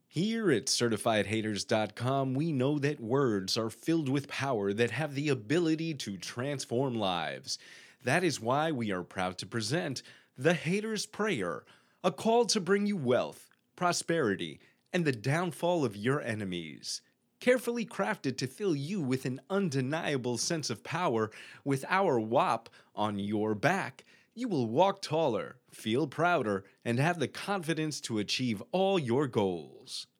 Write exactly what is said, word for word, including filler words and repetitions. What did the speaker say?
Here at certified haters dot com, we know that words are filled with power that have the ability to transform lives. That is why we are proud to present The Hater's Prayer, a call to bring you wealth, prosperity, and the downfall of your enemies. Carefully crafted to fill you with an undeniable sense of power, with our W A P on your back, you will walk taller, feel prouder, and have the confidence to achieve all your goals.